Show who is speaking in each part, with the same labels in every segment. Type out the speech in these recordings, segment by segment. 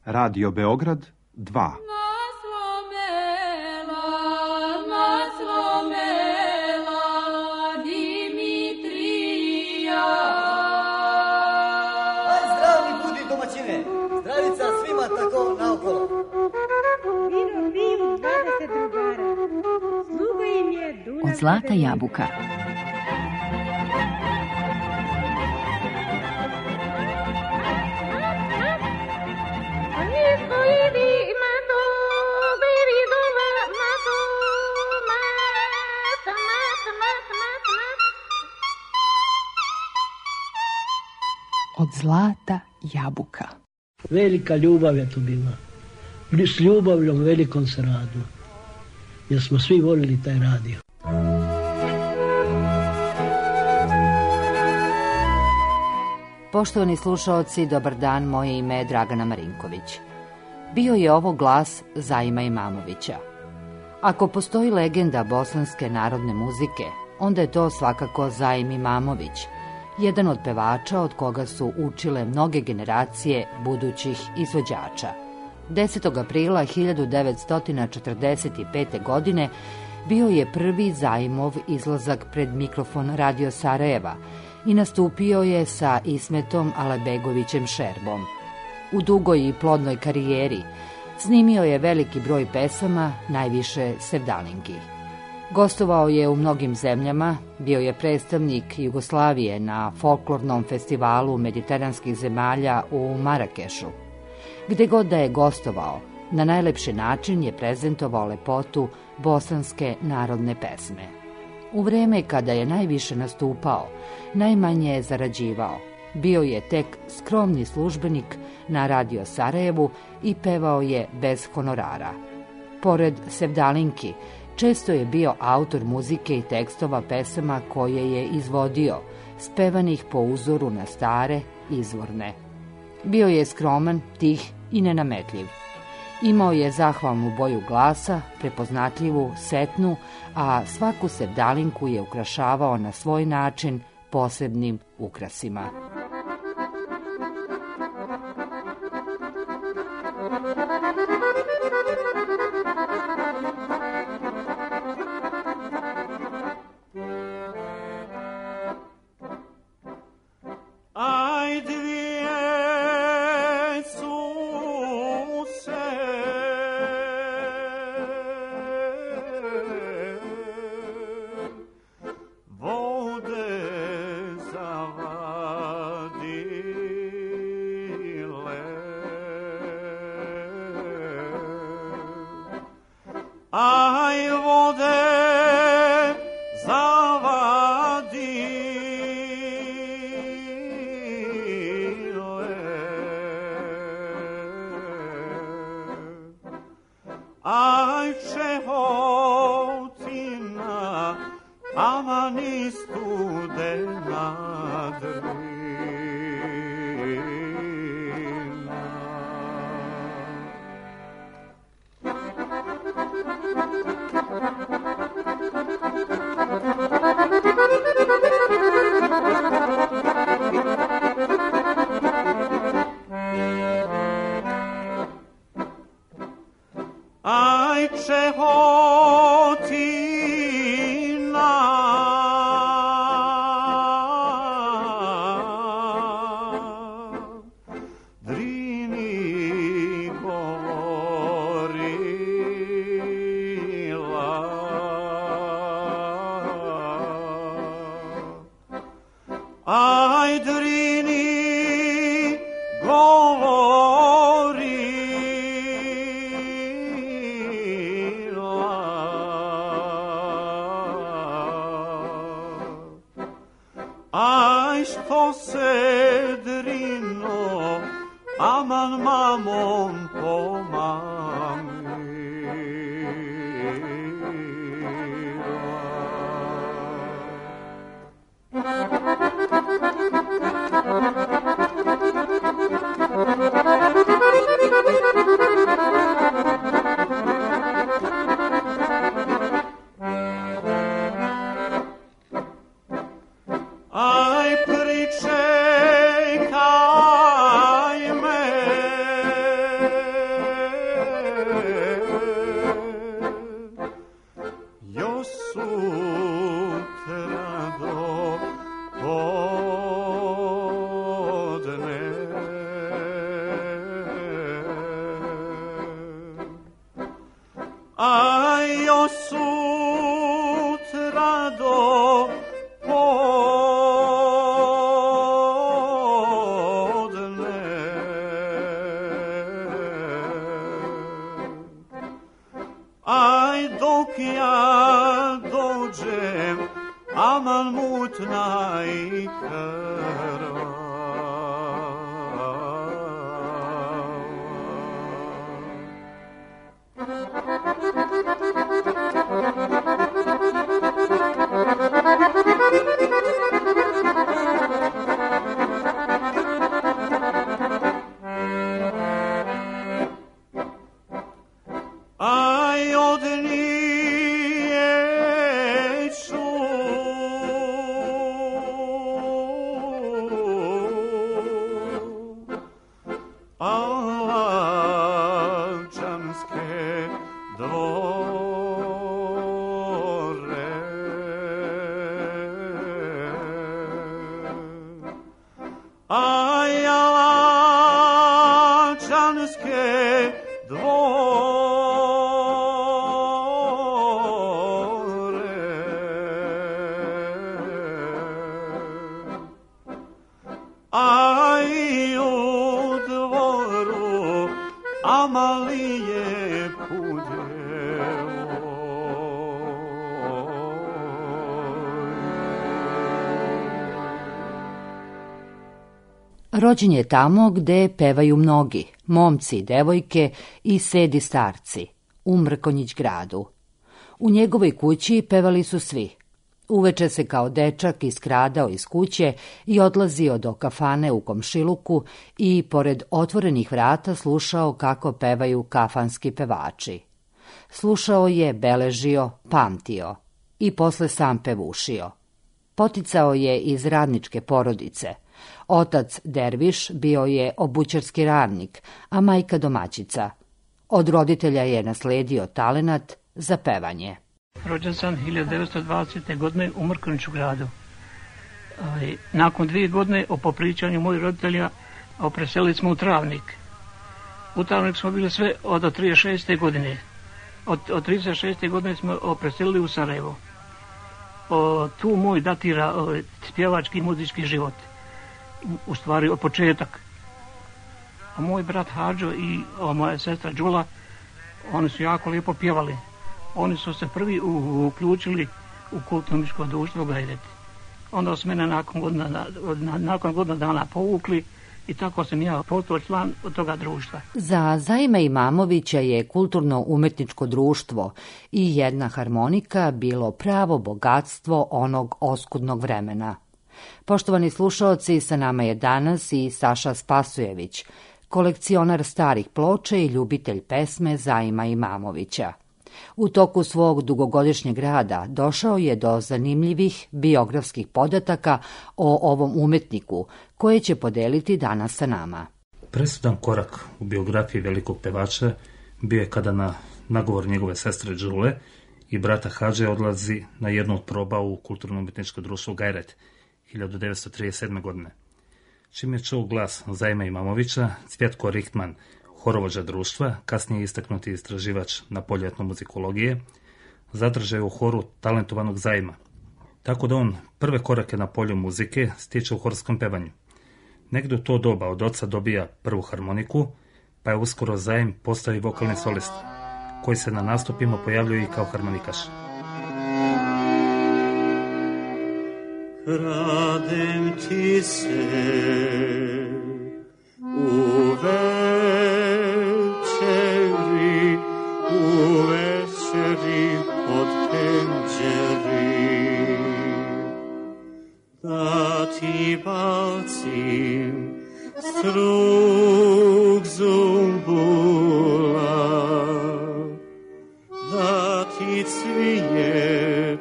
Speaker 1: Radio Beograd 2.
Speaker 2: Zdravica svima tako naokolo.
Speaker 3: Vino piju 20 drugara. Sluga im je Dunav.
Speaker 4: Od zlata jabuka. Od zlata jabuka.
Speaker 5: Velika ljubav je tu bila. S ljubavljom velikom se radilo. Jer smo svi volili taj radio.
Speaker 4: Poštovani slušaoci, dobar dan, moje ime je Dragana Marinković. Bio je ovo glas Zaima Imamovića. Ako postoji legenda bosanske narodne muzike, onda je to svakako Zaim Imamović, jedan od pevača od koga su učile mnoge generacije budućih izvođača. 10. aprila 1945. godine bio je prvi Zaimov izlazak pred mikrofon Radio Sarajeva i nastupio je sa Ismetom Alebegovićem Šerbom. U dugoj i plodnoj karijeri snimio je veliki broj pesama, najviše sevdalinki. Gostovao je u mnogim zemljama, bio je predstavnik Jugoslavije na folklornom festivalu mediteranskih zemalja u Marakešu. Gde god da je gostovao, na najlepši način je prezentovao lepotu bosanske narodne pesme. U vreme kada je najviše nastupao, najmanje je zarađivao. Bio je tek skromni službenik na Radio Sarajevu i pevao je bez honorara. Pored sevdalinki, često je bio autor muzike i tekstova pesama koje je izvodio, spevanih po uzoru na stare, izvorne. Bio je skroman, tih i nenametljiv. Imao je zahvalnu boju glasa, prepoznatljivu, setnu, a svaku sevdalinku je ukrašavao na svoj način posebnim ukrasima.
Speaker 6: Pričekaj me a još sutra do podne. Aj dok ja dođem, aman mutna i krva. Aj od nije ču, Alavčanske dvore. Aj Alavčanske dvore. Aj u dvoru Amalije Pudjevo.
Speaker 4: Rođen je tamo gde pevaju mnogi, momci i devojke i sedi starci, u Mrkonjić gradu. U njegovoj kući pevali su svi. Uveče se kao dečak iskradao iz kuće i odlazio do kafane u komšiluku i pored otvorenih vrata slušao kako pevaju kafanski pevači. Slušao je, beležio, pamtio i posle sam pevušio. Poticao je iz radničke porodice. Otac Derviš bio je obućarski radnik, a majka domaćica. Od roditelja je nasledio talenat za pevanje.
Speaker 7: Rođen sam 1920. godine u Mrkonjiću gradu. Nakon 2 godine o popričanju mojih roditelja preselili smo u Travnik. U Travnik smo bili sve od 36. godine. Od 36. godine smo preselili u Sarajevo. Tu moj datira spjevački i muzički život. U stvari od početak. A moj brat Hadžo i moja sestra Đula, oni su jako lijepo pjevali. Oni su se prvi uključili u kulturno-umjetničko društvo Gajret. Onda su mene nakon godina dana povukli i tako sam ja postao član od toga društva.
Speaker 4: Za Zaima Imamovića je kulturno-umetničko društvo i jedna harmonika bilo pravo bogatstvo onog oskudnog vremena. Poštovani slušaoci, sa nama je danas i Saša Spasojević, kolekcionar starih ploča i ljubitelj pesme Zaima Imamovića. U toku svog dugogodišnjeg rada došao je do zanimljivih biografskih podataka o ovom umetniku, koje će podeliti danas sa nama.
Speaker 8: Presudan korak u biografiji velikog pevača bio je kada na nagovor njegove sestre Đule i brata Hadže odlazi na jednu od proba u kulturno-umjetničko društvo Gajret 1937. godine. Čim je čuo glas Zaima Imamovića, Cvjetko Richtman, horovođa društva, kasnije istaknuti istraživač na polju etnomuzikologije, zadržao je u horu talentovanog Zaima. Tako da on prve korake na polju muzike stiče u horskom pevanju. Negdje u to doba od oca dobija prvu harmoniku, pa je uskoro Zaim postao i vokalni solist, koji se na nastupima pojavljuje i kao harmonikaš.
Speaker 6: Kradem ti se u večeri pod penđeri, da ti bacim strug zumbula, da ti cvije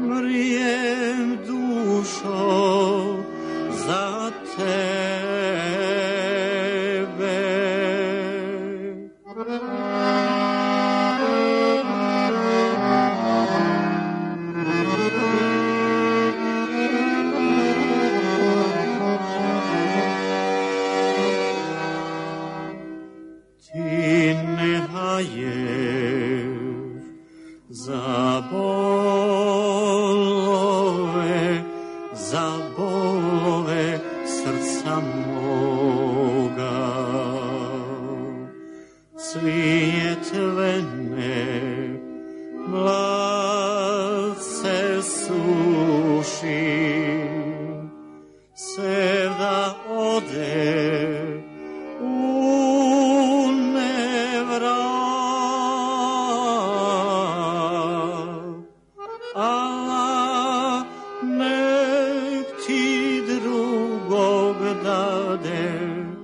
Speaker 9: za tebe.
Speaker 6: bolove srca moga. Cvinje tvene mladce suši, sevda ode u nevrat, a nek ti drugog dade,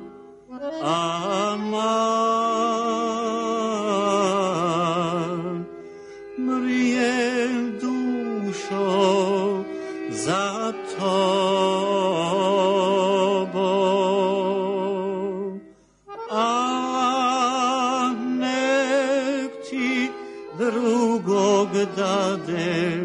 Speaker 6: aman, mrijem dušo za tobom, a nek ti drugog dade,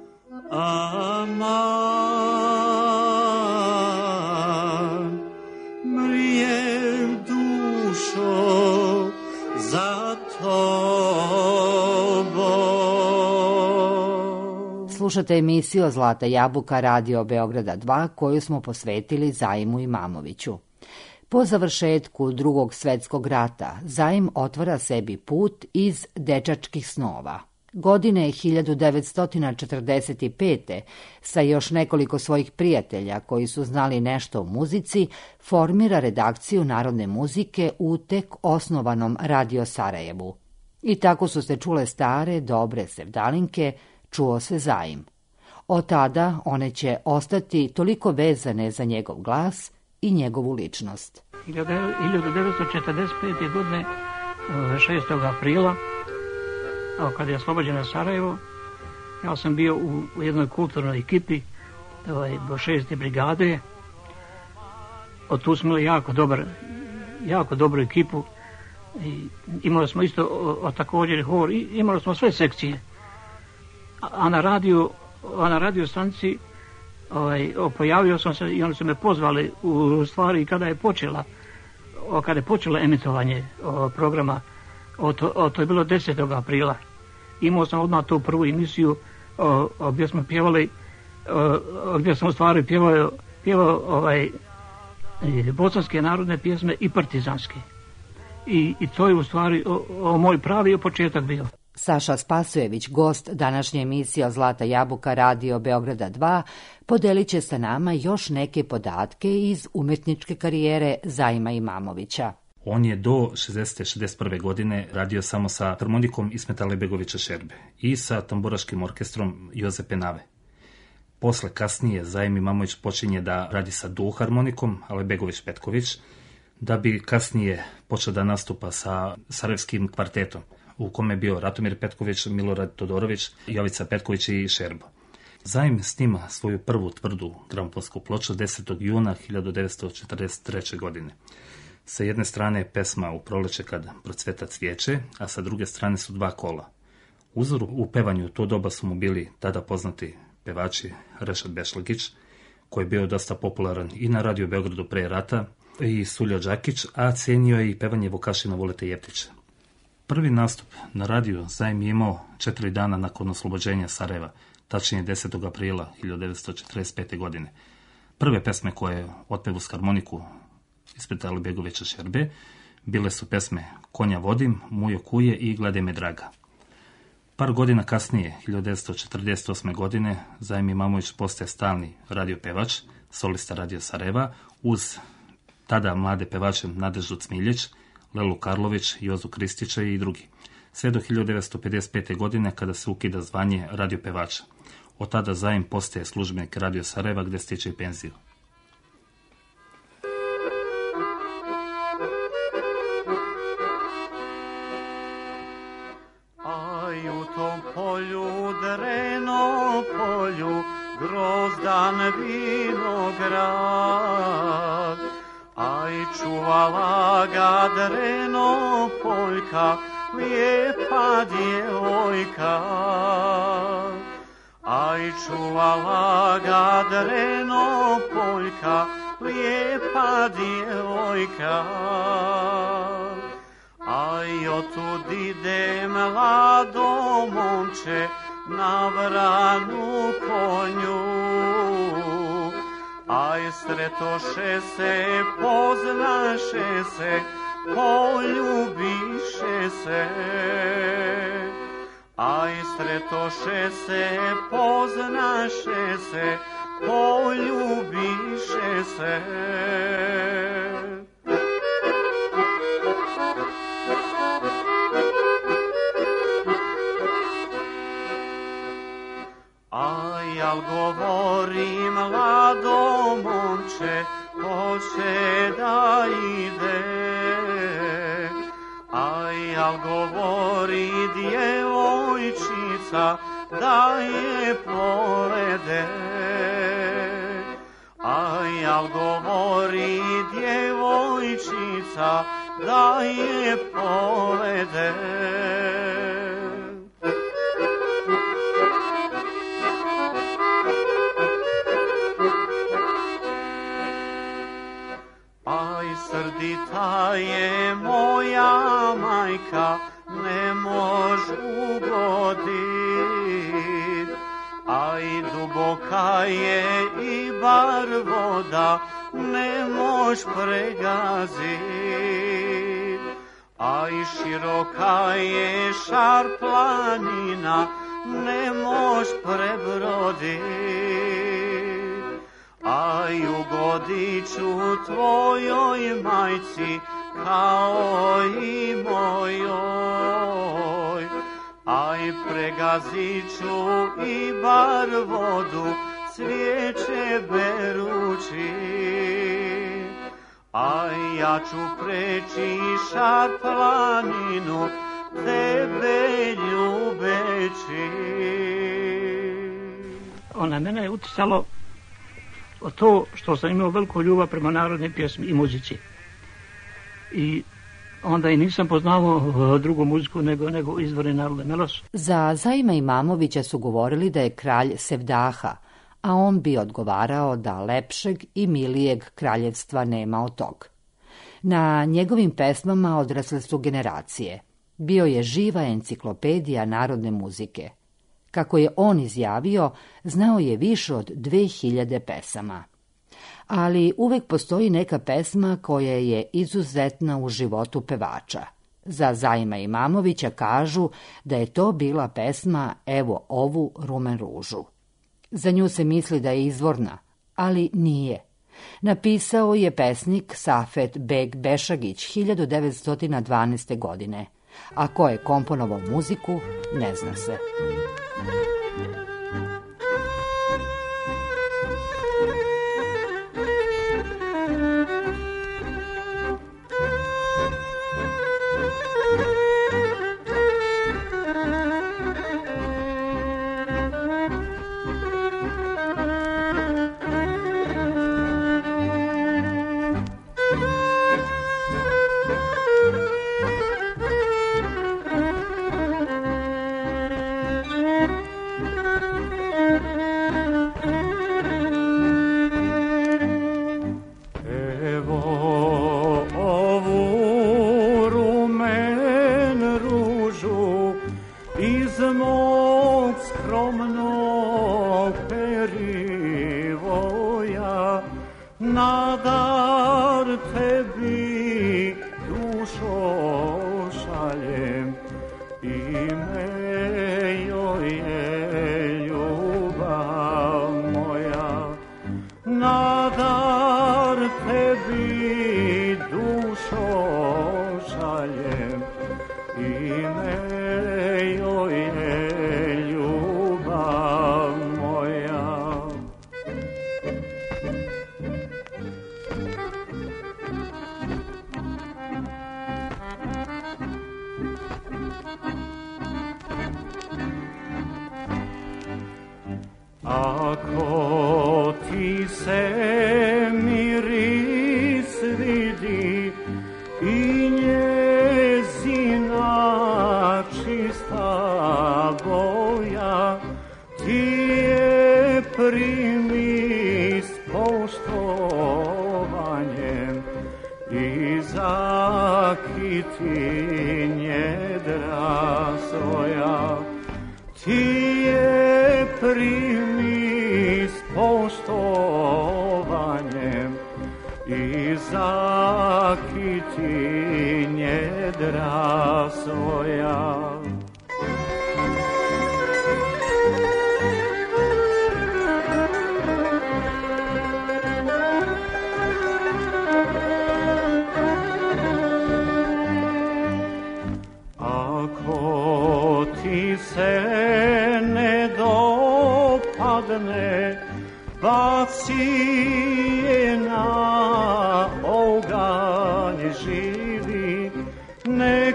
Speaker 6: aman, mrijem dušo za tobom.
Speaker 4: Slušate emisiju Zlata jabuka Radio Beograda 2 koju smo posvetili Zajmu Imamoviću. Po završetku Drugog svjetskog rata Zajm otvara sebi put iz dečačkih snova. Godine 1945. sa još nekoliko svojih prijatelja koji su znali nešto o muzici, formira redakciju narodne muzike u tek osnovanom Radio Sarajevu. I tako su se čule stare, dobre sevdalinke, čuo se Zajm. Od tada one će ostati toliko vezane za njegov glas i njegovu ličnost.
Speaker 7: 1945. godine 6. aprila, kad je oslobođeno Sarajevo, ja sam bio u jednoj kulturnoj ekipi do 6. brigade. Od tu smo imali jako dobru ekipu. I imali smo isto također hor, i imali smo sve sekcije. A na radio stanici pojavio sam se i oni su me pozvali u stvari kada je počelo emitovanje programa. To je bilo 10. aprila. Imao sam odmah tu prvu emisiju gdje smo pjevali, gdje sam u stvari pjevao bosanske narodne pjesme i partizanske. I to je u stvari moj pravi početak bio.
Speaker 4: Saša Spasojević, gost današnje emisije Zlata jabuka Radio Beograda 2, podelit će sa nama još neke podatke iz umjetničke karijere Zajma Imamovića.
Speaker 8: On je do 60-61. godine radio samo sa harmonikom Ismeta Alebegovića Šerbe i sa tamburaškim orkestrom Jozepe Nave. Posle kasnije Zajm Imamović počinje da radi sa duo harmonikom Alebegović Petković, da bi kasnije počeo da nastupa sa sarajevskim kvartetom, u kome je bio Ratomir Petković, Milorad Todorović, Jovica Petković i Šerbo. Zajm snima svoju prvu tvrdu gramofonsku ploču 10. juna 1943. godine. Sa jedne strane je pesma U proleće kad procveta cvijeće, a sa druge strane su dva kola. Uzor u pevanju u to doba su mu bili tada poznati pevači Rešad Bešlagić, koji je bio dosta popularan i na Radio Beogradu pre rata, i Suljo Đakić, a cijenio je i pevanje Vukašina Vulete Jeftića. Prvi nastup na radiju Zajm je imao 4 dana nakon oslobođenja Sarajeva, tačnije 10. aprila 1945. godine. Prve pesme koje je otpev uz harmoniku Ismeta Alebegovića Šerbe bile su pesme Konja vodim, Mujo kuje i Gledaj me draga. Par godina kasnije, 1948. godine, Zajm Imamović postaje stalni radiopevač, solista Radio Sarajeva, uz tada mlade pevače Nadeždu Cmiljić, Lelu Karlović, Jozu Kristića i drugi. Sve do 1955. godine kada se ukida zvanje radiopevača. Od tada Zajm postaje službenik Radio Sarajeva gde stiče i penziju.
Speaker 6: Aj u tom polju, dreno polju, grozdan vinograd. Aj čuvala ga dreno poljka, lijepa djevojka. Aj čuvala ga dreno poljka, lijepa djevojka. Aj otud ide mlado momče na vranu konju, Aj sretoše se, poznaše se, poljubiše se. Aj sretoše se, poznaše se, poljubiše se. Jal govori mlado momče, hoće da ide. Jal govori djevojčica, da je povede. Jal govori djevojčica, da je povede. Srdita je moja majka, ne mož ugodit. Duboka je i bar voda, ne mož pregazit. Široka je šar planina, ne mož prebrodit. Ugodit ću tvojoj majci kao i mojoj. Pregazit ću i bar vodu, cvijeće berući. Ja ću preći šar planinu, tebe ljubeći.
Speaker 7: Mene je uticalo to što sam imao veliku ljubav prema narodnoj pjesmi i muzici. I onda i nisam poznavao drugu muziku nego izvorni narodne melodije.
Speaker 4: Za Zaima Imamovića su govorili da je kralj Sevdaha, a on bi odgovarao da lepšeg i milijeg kraljevstva nema od tog. Na njegovim pesmama odrasle su generacije. Bio je živa enciklopedija narodne muzike. Kako je on izjavio, znao je više od 2000 pesama. Ali uvek postoji neka pesma koja je izuzetna u životu pevača. Za Zaima Imamovića kažu da je to bila pesma Evo ovu rumen ružu. Za nju se misli da je izvorna, ali nije. Napisao je pesnik Safet Beg Bešagić 1912. godine, a ko je komponovao muziku, ne zna se.
Speaker 6: Ako ti se miris vidi i njezina čista boja, ti je primi s poštovanjem i zakiti njedra svoja. Ti je primi s poštovanjem zakiti njedra svoja. Ako ti se ne dopadne, baci je na oganj živi, nek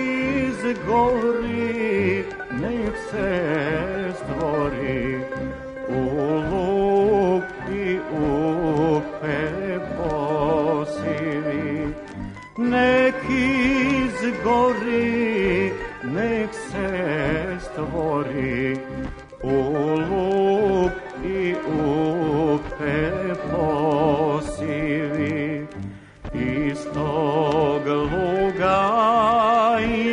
Speaker 6: izgori, nek se stvori u lupi, u peposivi. Nek izgori, nek se stvori u lupi, u peposivi. Iz tog luga i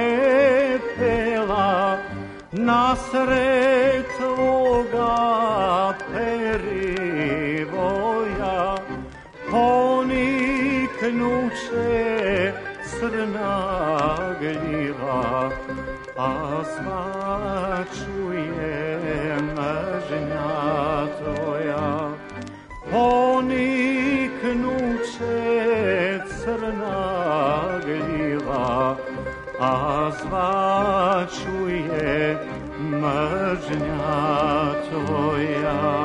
Speaker 6: pepela nasred tvoga perivoja poniknuće crna gljiva, a svačuje mržnja tvoja. Poniknuće crna gljiva, a zvačuje mržnja tvoja.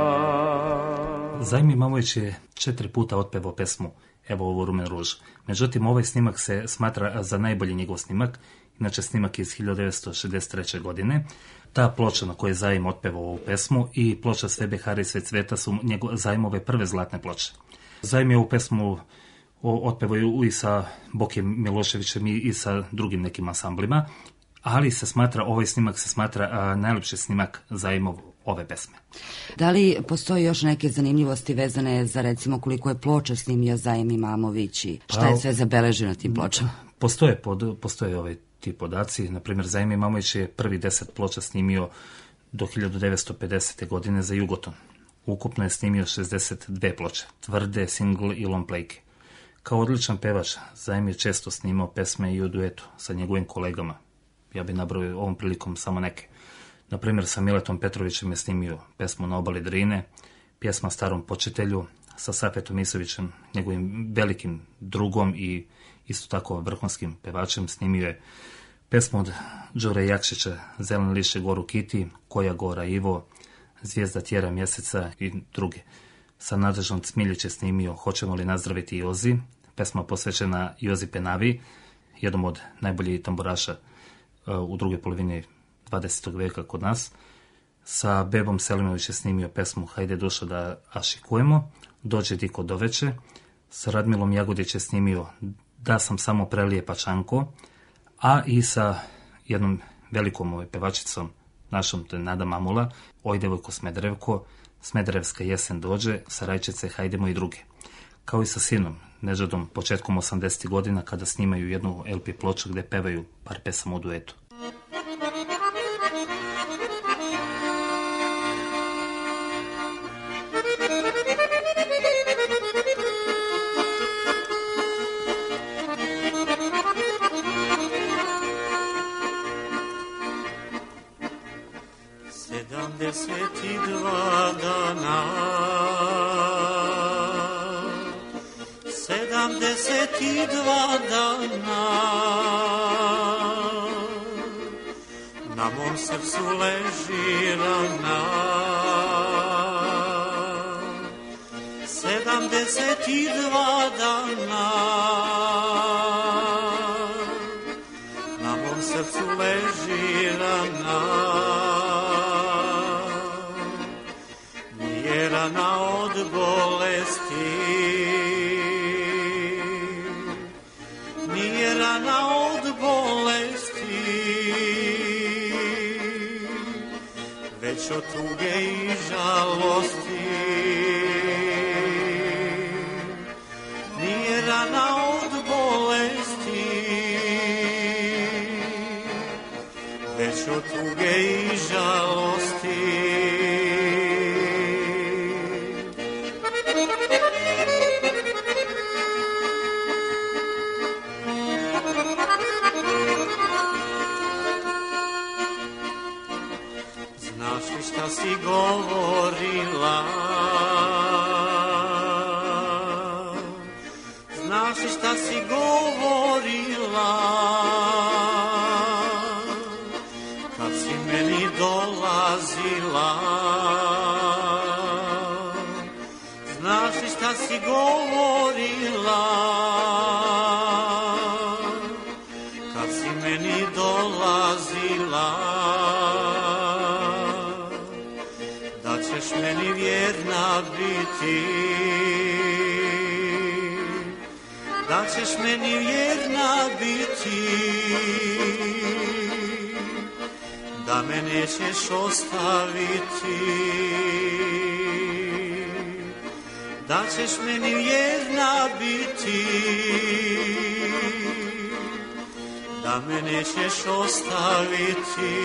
Speaker 8: Zajmi Mamović je 4 puta otpevao pesmu Evo ovu rumen ruž. Međutim, ovaj snimak se smatra za najbolji njegov snimak, inače snimak iz 1963. godine. Ta ploča na kojoj je Zajm otpevao ovu pesmu i ploča Sve behare i sve cveta su Zajmove prve zlatne ploče. Zajm je ovu pesmu otpevao i sa Bokim Miloševićem i sa drugim nekim ansamblima, ali se smatra, ovaj snimak se smatra najlepši snimak Zajmov ove pesme.
Speaker 4: Da li postoji još neke zanimljivosti vezane za, recimo, koliko je ploča snimio Zajm Imamović i šta je sve zabeleženo na tim pločama?
Speaker 8: Postoje ti podaci. Na primjer, Zajm Imamović je prvi 10 ploča snimio do 1950. godine za Jugoton. Ukupno je snimio 62 ploče, tvrde, single i long playke. Kao odličan pevač, Zajm je često snimao pesme i u duetu sa njegovim kolegama. Ja bih nabrojio ovom prilikom samo neke. Na primjer, sa Miletom Petrovićem je snimio pesmu Na obali Drine, pjesma Starom počitelju, sa Safetom Isovićem, njegovim velikim drugom i isto tako vrhunskim pevačem, snimio je pesmu od Đure Jakšića, Zelen liše goru Kiti, Koja gora Ivo, Zvijezda tjera mjeseca i druge. Sa Nadežom Cmiljić je snimio Hoćemo li nazdraviti Jozi, pesma posvećena Jozi Penavi, jednom od najboljih tamburaša u drugoj polovini 20. veka kod nas. Sa Bebom Selimović je snimio pesmu Hajde dušo da ašikujemo, Dođe diko doveče. Sa Radmilom Jagodić je snimio Da sam samo prelijepa Čanko, a i sa jednom velikom pevačicom našom, to je Nada Mamula, Oj devojko Smederevko, Smederevska jesen dođe, sa Rajčice Hajdemo i druge. Kao i sa sinom Nežadom početkom 80. godina kada snimaju jednu LP ploču gde pevaju par pesama u duetu.
Speaker 6: Na mom srcu leži rana, 72 dana. Na mom srcu leži rana, nije rana od bolesti, nije rana od bolesti, već od tuge i žalosti. Nije rana od bolesti, već od tuge i žalosti. li šta si govorila kad si meni dolazila? Znaš li šta si govorila kad si meni dolazila? Da ćeš meni vjerna biti, da ćeš meni vjerna biti, da me nećeš ostaviti, da ćeš meni vjerna biti, da me nećeš ostaviti.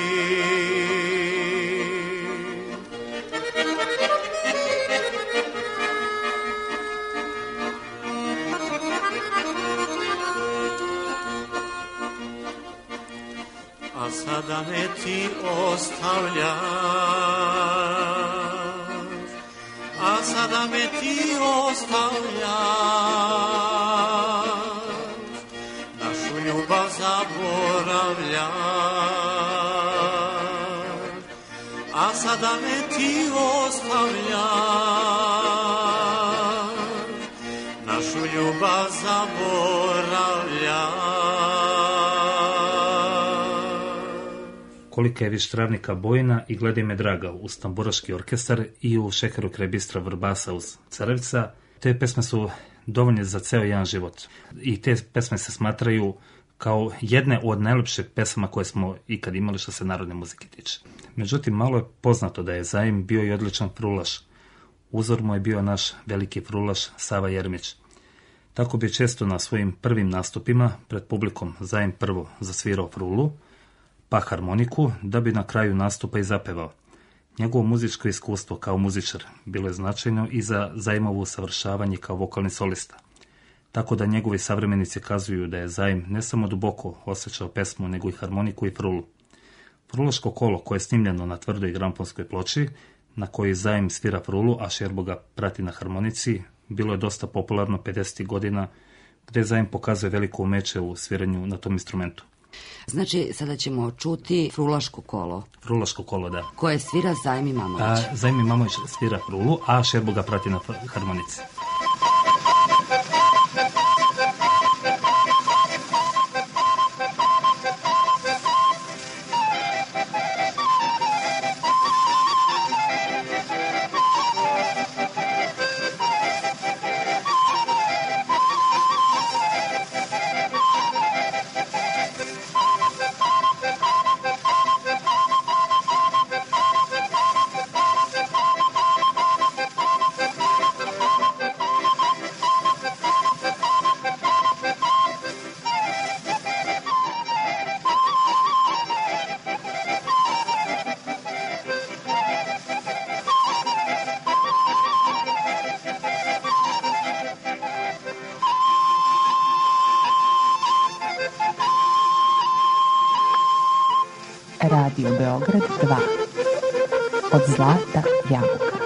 Speaker 6: A sada me ti ostavljaš, a sada me ti ostavljaš, našu ljubav zaboravljaš, a sada me ti ostavljaš, našu ljubav zaboravljaš.
Speaker 8: Kolika je Vištravnika bojna i Gledaj me draga uz tamburaški orkestar i u Šeheru kraj Bistra Vrbasa uz Carevca. Te pesme su dovoljne za ceo jedan život i te pesme se smatraju kao jedne od najlepših pesama koje smo ikad imali što se narodne muzike tiče. Međutim, malo je poznato da je Zajm bio i odličan frulaš. Uzor mu je bio naš veliki frulaš Sava Jeremić. Tako bi često na svojim prvim nastupima pred publikom Zajm prvo zasvirao frulu, pa harmoniku, da bi na kraju nastupa i zapevao. Njegovo muzičko iskustvo kao muzičar bilo je značajno i za Zajmovo usavršavanje kao vokalni solista. Tako da njegovi savremenici kazuju da je Zajm ne samo duboko osjećao pesmu, nego i harmoniku i frulu. Frulaško kolo, koje je snimljeno na tvrdoj gramfonskoj ploči, na kojoj Zajm svira frulu, a Šerbo ga prati na harmonici, bilo je dosta popularno 50. godina, gde Zajm pokazuje veliko umeće u sviranju na tom instrumentu.
Speaker 4: Znači, sada ćemo čuti frulaško kolo.
Speaker 8: Frulaško kolo, da.
Speaker 4: Koje svira Zajm Imamović.
Speaker 8: Zajm Imamović svira frulu, a Šerbo ga prati na harmonici.
Speaker 9: Radio Beograd 2 od Zlata Jabuka.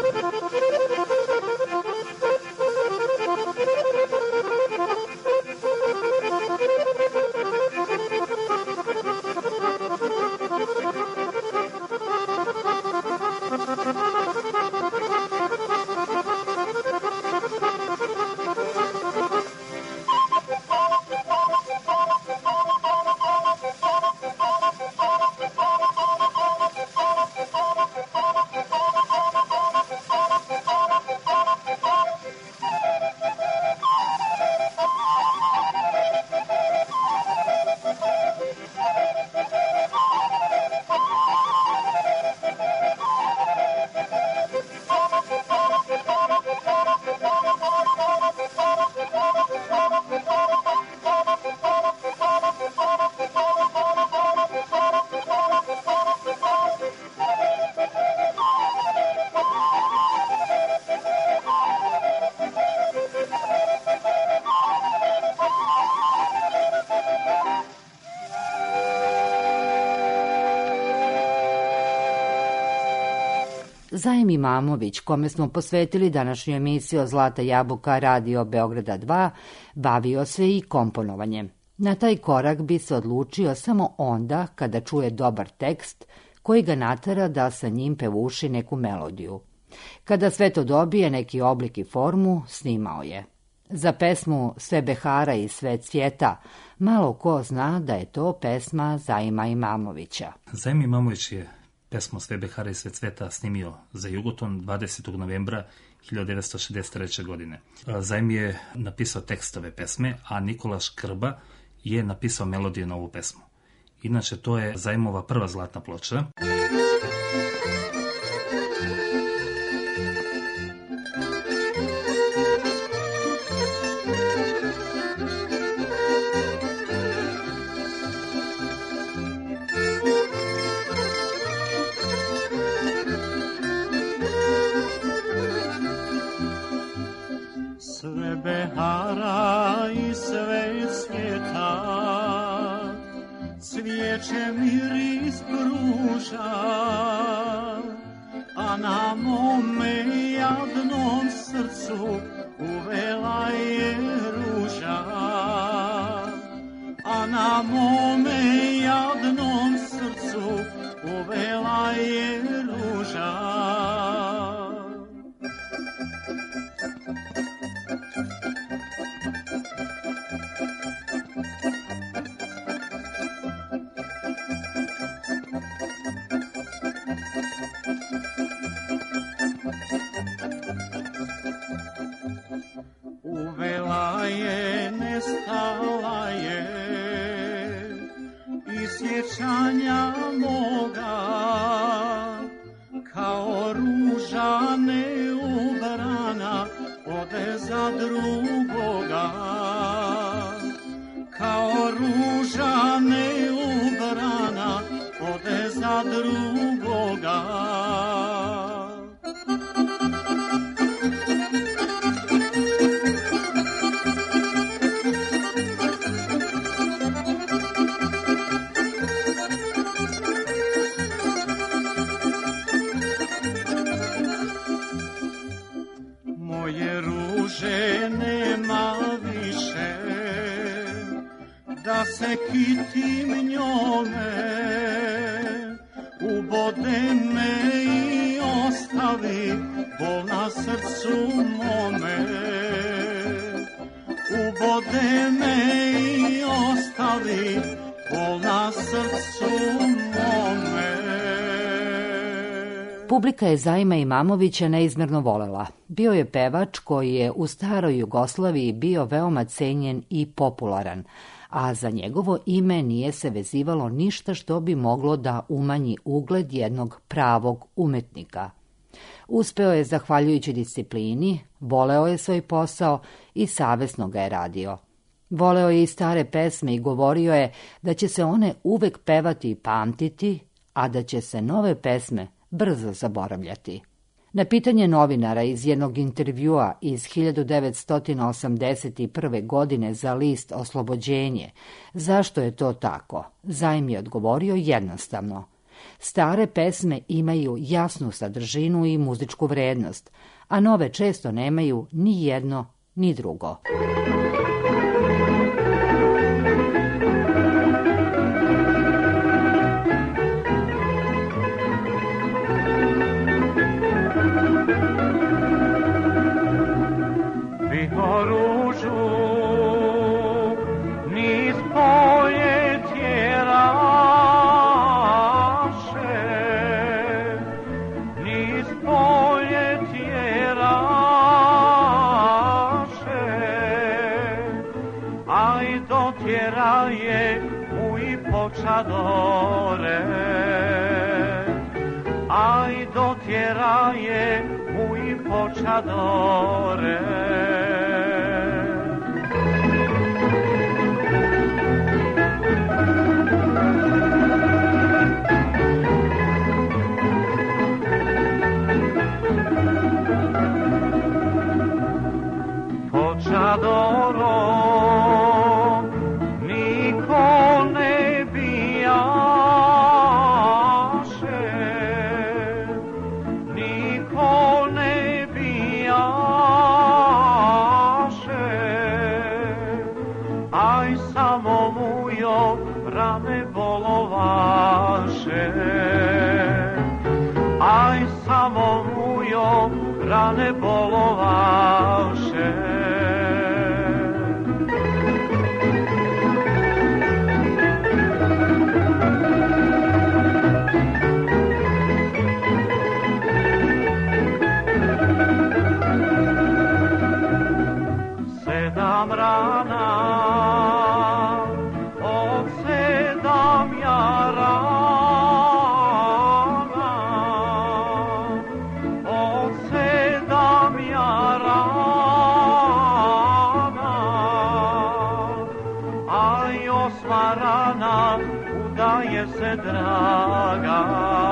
Speaker 4: Zajm Imamović, kome smo posvetili današnju emisiju Zlata jabuka Radio Beograda 2, bavio se i komponovanjem. Na taj korak bi se odlučio samo onda kada čuje dobar tekst koji ga natera da sa njim pevuši neku melodiju. Kada sve to dobije neki oblik i formu, snimao je. Za pesmu Sve behara i sve cvjeta malo ko zna da je to pesma Zajma Imamovića.
Speaker 8: Zajm Imamović je pesmu Sve behara i sve cvjeta snimio za Jugoton 20. novembra 1963. godine. Zajm je napisao tekstove pesme, a Nikola Škrba je napisao melodiju na ovu pesmu. Inače, to je Zajmova prva zlatna ploča.
Speaker 6: Sve behara i sve svijeta, cvijeće miris pruža, a na mome jadnom srcu uvela je ruža, a na mome jadnom srcu uvela je ruža. Uvela je, nestala je, iz sjećanja moga, kao ruža neubrana, ode za drugoga. Kao ruža neubrana, ode za drugoga. Moje ruže nema više, da se kitim njome, ubode me i ostavi bol na srcu mome. Ubode me i ostavi bol na srcu mome.
Speaker 4: Publika je Zajma Imamovića neizmerno volela. Bio je pevač koji je u staroj Jugoslaviji bio veoma cenjen i popularan, a za njegovo ime nije se vezivalo ništa što bi moglo da umanji ugled jednog pravog umetnika. Uspeo je zahvaljujući disciplini, voleo je svoj posao i savesno ga je radio. Voleo je i stare pesme i govorio je da će se one uvek pevati i pamtiti, a da će se nove pesme brzo zaboravljati. Na pitanje novinara iz jednog intervjua iz 1981. godine za list Oslobođenje, zašto je to tako, Zajm je odgovorio jednostavno. Stare pesme imaju jasnu sadržinu i muzičku vrednost, a nove često nemaju ni jedno ni drugo.
Speaker 6: Aj dotjeraje mój poczadore. Poczadoro niko ne bijaše, imam rana, od 7 ja rana, od 7 ja rana, a i 8 rana udaje se draga,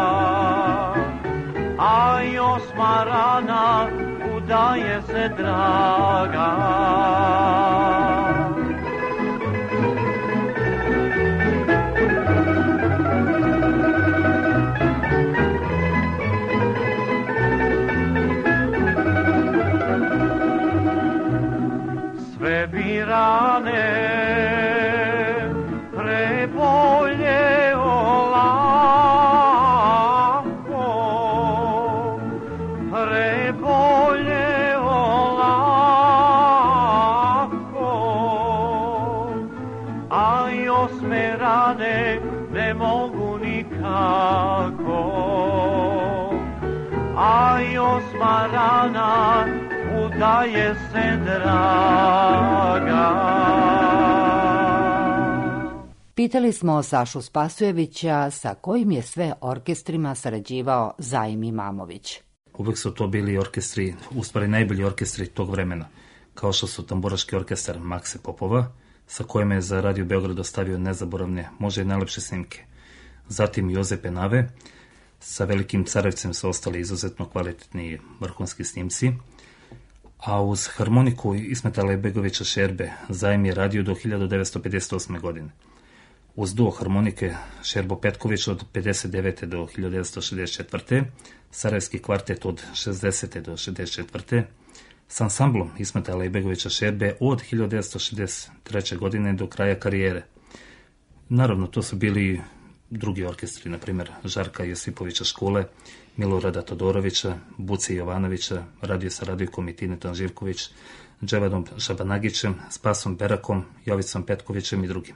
Speaker 6: a i 8 rana udaje se draga. Sve bi rane prebolje olako, prebolje olako, a i 8 rane ne mogu nikako, a i 8 rana udaje se draga.
Speaker 4: Pitali smo Sašu Spasojevića sa kojim je sve orkestrima sarađivao Zaim Imamović.
Speaker 8: Uvijek su to bili orkestri, u stvari najbolji orkestri tog vremena, kao što su tamburaški orkestar Makse Popova, sa kojim je za Radio Beograd ostavio nezaboravne, možda i najlepše snimke. Zatim Jozepe Nave, sa Velikim Carevcem su ostali izuzetno kvalitetni vrhunski snimci, a uz harmoniku Ismeta Alajbegovića Šerbe Zaim je radio do 1958. godine. Uz duo harmonike Šerbo Petković od 59. do 1964. Sarajevski kvartet od 60. do 64. s ansamblom Ismeta Alajbegovića Šerbe od 1963. godine do kraja karijere. Naravno, to su bili drugi orkestri, na primjer Žarka Josipovića Škule, Milorada Todorovića, Buce Jovanovića, radio sa Radojkom i Tinetom Živković, Dževadom Šabanagićem, Spasom Berakom, Jovicom Petkovićem i drugim.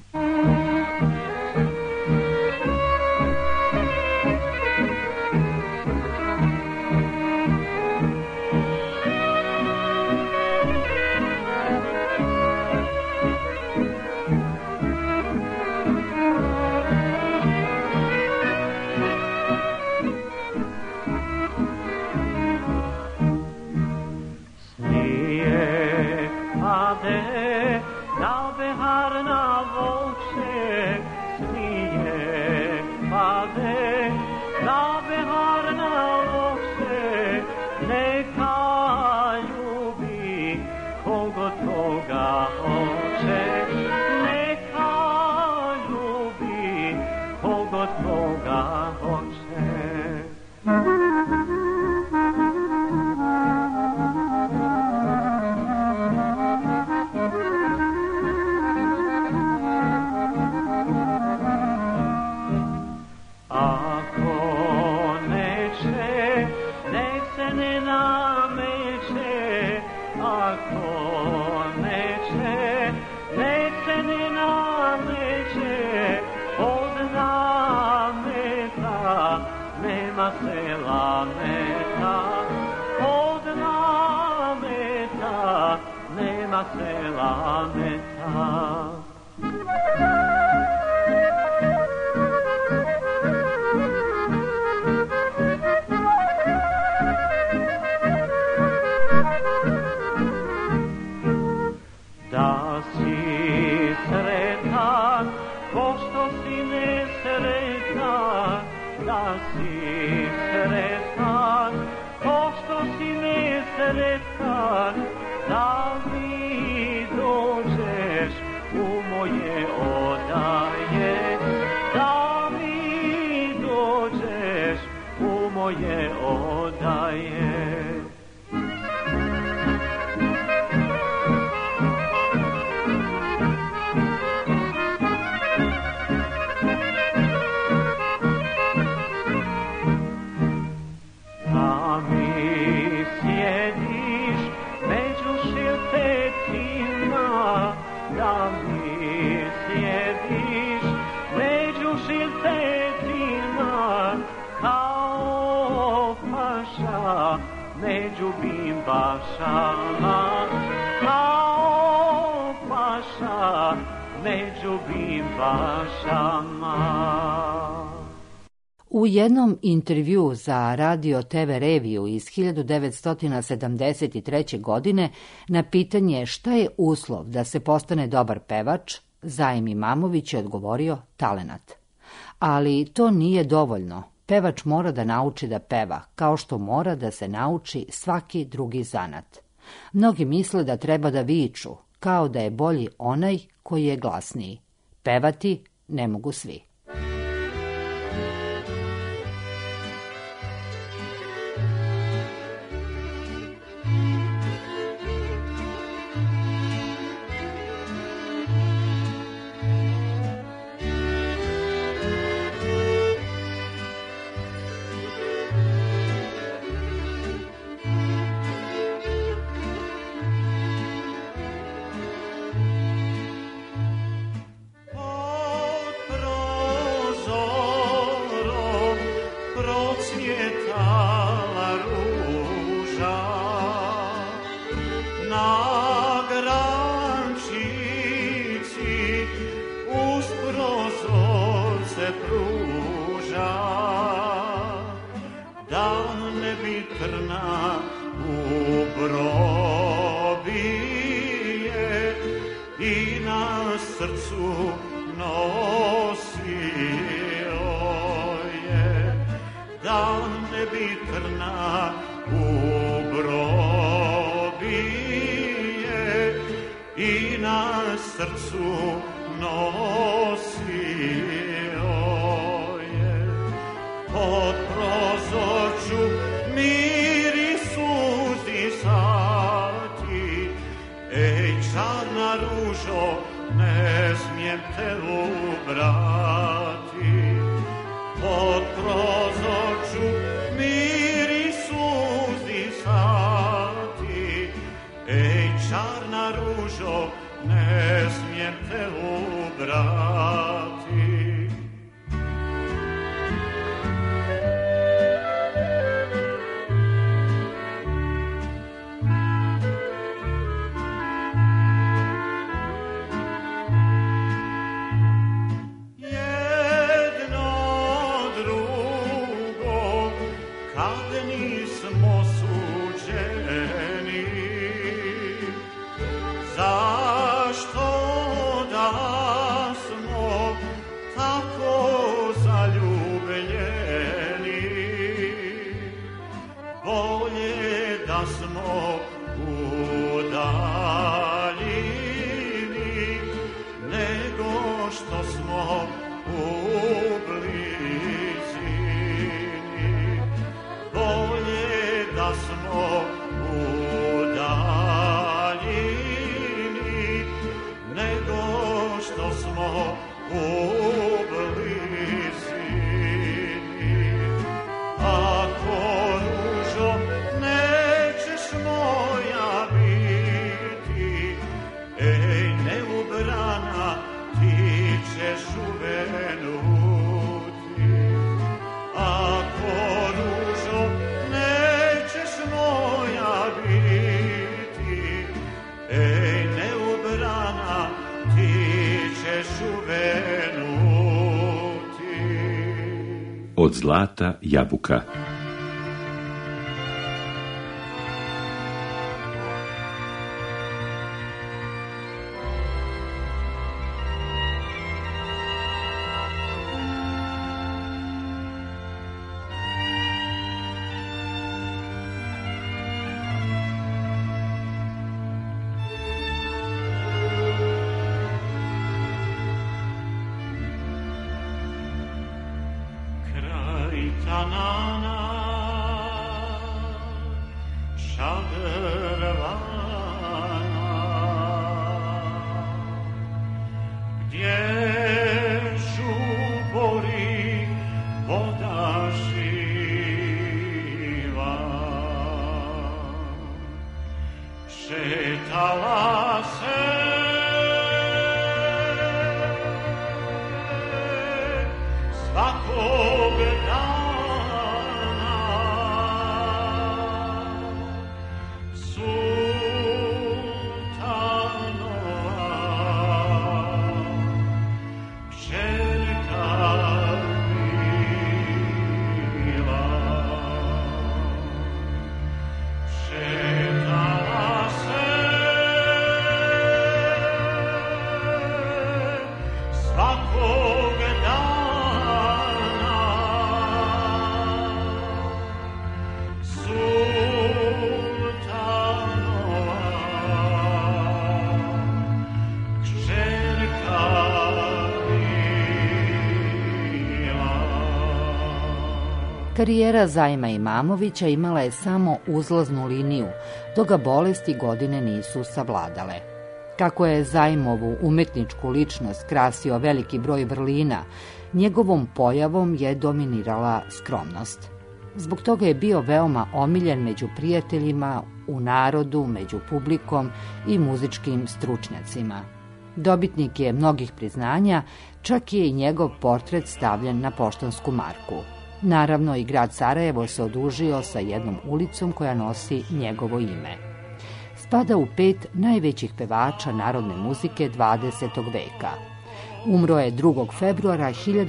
Speaker 6: Među bimbašama, kao među bimbašama.
Speaker 4: U jednom intervju za Radio TV Reviju iz 1973. godine na pitanje šta je uslov da se postane dobar pevač, Zaim Imamović je odgovorio talenat. Ali to nije dovoljno. Pevač mora da nauči da peva, kao što mora da se nauči svaki drugi zanat. Mnogi misle da treba da viču, kao da je bolji onaj koji je glasniji. Pevati ne mogu svi.
Speaker 10: Od zlata jabuka.
Speaker 4: Karijera Zajma Imamovića imala je samo uzlaznu liniju, dok ga bolesti godine nisu savladale. Kako je Zajmovu umetničku ličnost krasio veliki broj vrlina, njegovom pojavom je dominirala skromnost. Zbog toga je bio veoma omiljen među prijateljima, u narodu, među publikom i muzičkim stručnjacima. Dobitnik je mnogih priznanja, čak je i njegov portret stavljen na poštansku marku. Naravno, i grad Sarajevo se odužio sa jednom ulicom koja nosi njegovo ime. Spada u 5 najvećih pevača narodne muzike 20. veka. Umro je 2. februara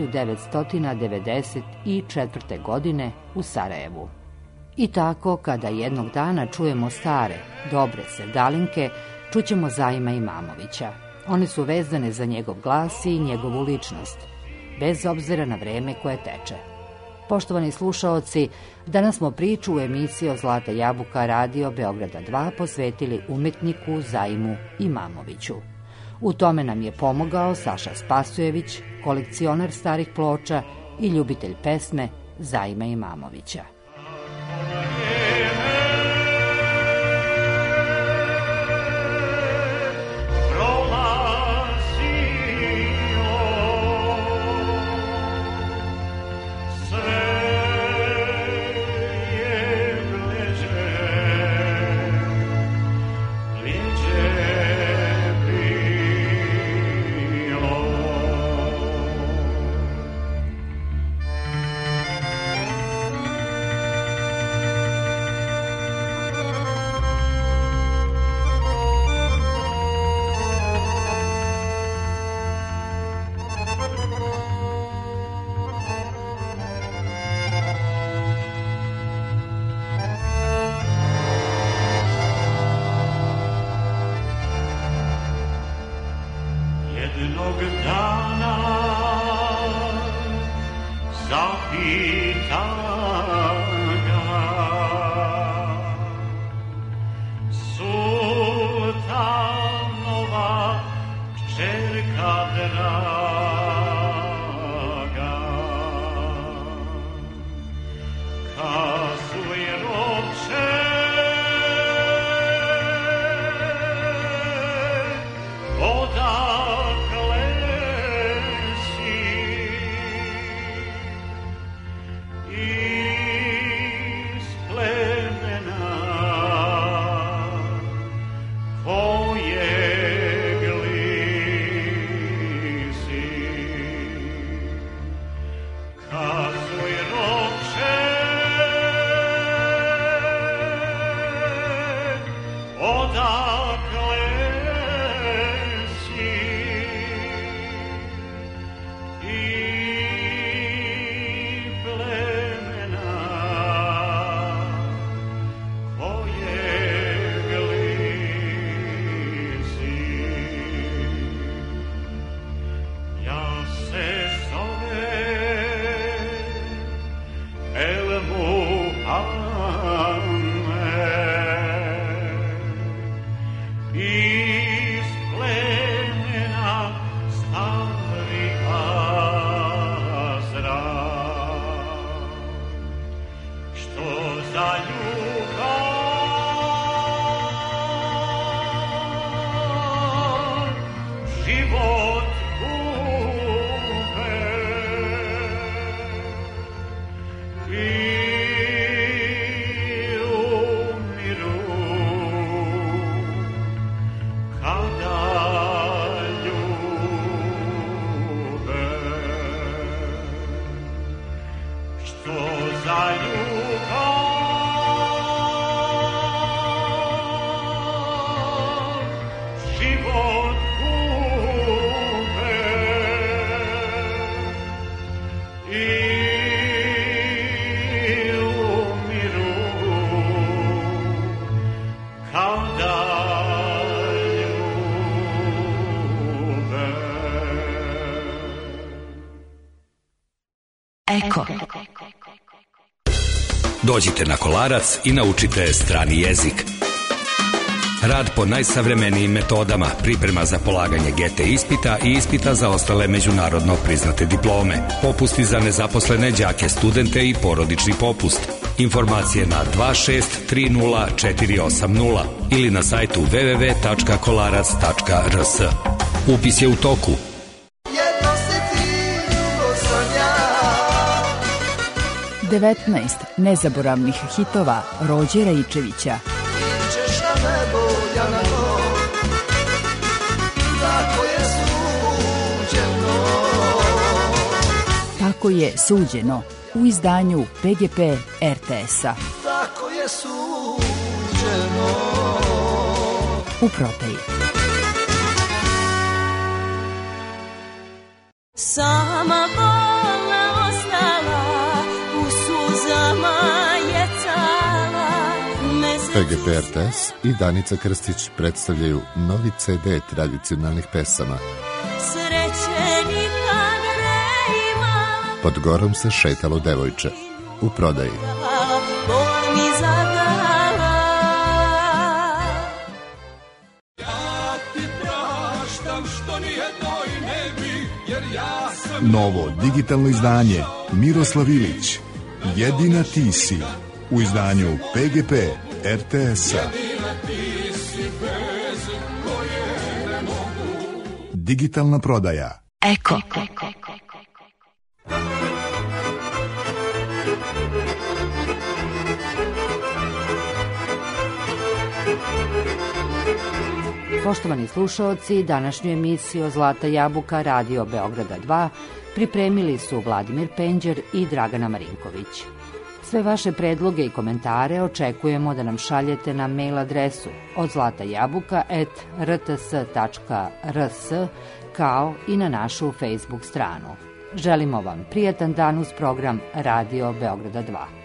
Speaker 4: 1994. godine u Sarajevu. I tako, kada jednog dana čujemo stare, dobre sevdalinke, čućemo Zajma Imamovića. One su vezane za njegov glas i njegovu ličnost, bez obzira na vreme koje teče. Poštovani slušaoci, danas smo priču u emisiji o Zlata jabuka Radio Beograda 2 posvetili umetniku Zajmu Imamoviću. U tome nam je pomogao Saša Spasojević, kolekcionar starih ploča i ljubitelj pesme Zajma Imamovića.
Speaker 6: Jednog dana zapita ga sultanova kćerka draga, kazuje roče odakle si, iz plemena kojeg li si. Kazuj roče odakle si, i plemena kojeg li si. Ja se zovem El Muhammed, iz plemena starih Azra, što za ljubav život gube i umiru kada ljube. Što za ljubav život gube i umiru kada ljube.
Speaker 11: Eko. Dođite na Kolarac i naučite strani jezik. Rad po najsavremenijim metodama, priprema za polaganje GT ispita i ispita za ostale međunarodno priznate diplome. Popusti za nezaposlene đake, studente i porodični popust. Informacije na 2630480 ili na sajtu www.kolarac.rs. Upis je u toku.
Speaker 9: 19 nezaboravnih hitova Rođera Ičevića. Tako je suđeno u izdanju PGP RTS-a.
Speaker 12: Tako je suđeno.
Speaker 9: U prodaji.
Speaker 13: Sama bolna ostala, u suzama je cala.
Speaker 14: PGP RTS i Danica Krstić predstavljaju novi CD tradicionalnih pesama.
Speaker 13: Sreće nikad ne ima.
Speaker 14: Pod gorom se šetalo devojče. U prodaji.
Speaker 13: Bol mi zadala.
Speaker 12: Ja ti praštam što nijednoj ne bi, jer ja sam...
Speaker 15: Novo digitalno izdanje Miroslav Ilić. Jedina ti si. U izdanju PGP RTS-a.
Speaker 12: Jedina ti si bez koje ne mogu.
Speaker 15: Digitalna prodaja.
Speaker 9: Eko.
Speaker 4: Poštovani slušaoci, današnju emisiju Zlata jabuka Radio Beograda 2 pripremili su Vladimir Penđer i Dragana Marinković. Sve vaše predloge i komentare očekujemo da nam šaljete na mail adresu odzlatajabuka@rts.rs kao i na našu Facebook stranu. Želimo vam prijatan dan uz program Radio Beograda 2.